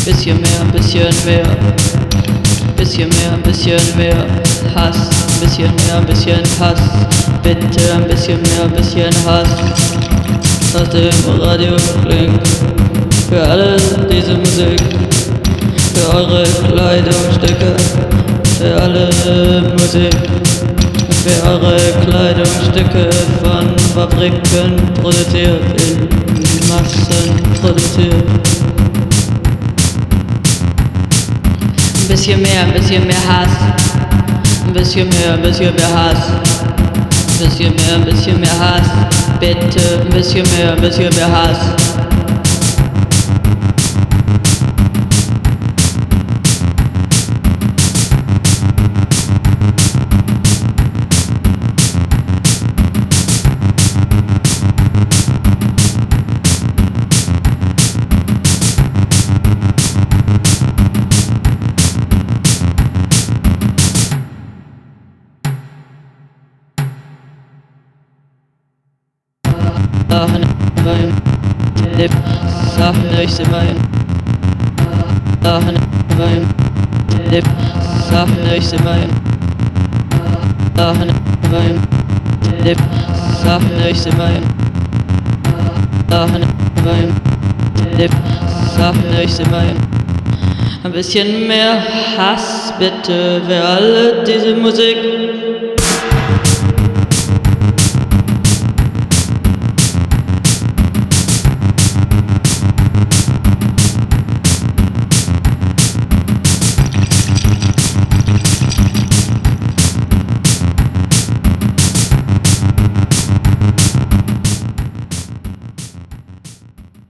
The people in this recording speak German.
Bisschen mehr, ein bisschen mehr. Bisschen mehr, ein bisschen mehr Hass. Bisschen mehr, ein bisschen Hass. Bitte ein bisschen mehr, ein bisschen Hass. Aus dem Radio klingt für alle diese Musik. Für eure Kleidungsstücke. Für alle Musik. Für eure Kleidungsstücke von Fabriken produziert, in Massen produziert. Ein bisschen mehr Hass. Ein bisschen mehr Hass. Ein bisschen mehr Hass. Bitte ein bisschen mehr Hass. Sachen nicht mein Sachen mein Sachen nicht mein Sachen mein Sachen nicht mein Sachen mein Sachen nicht mein. Ein bisschen mehr Hass bitte für alle diese Musik.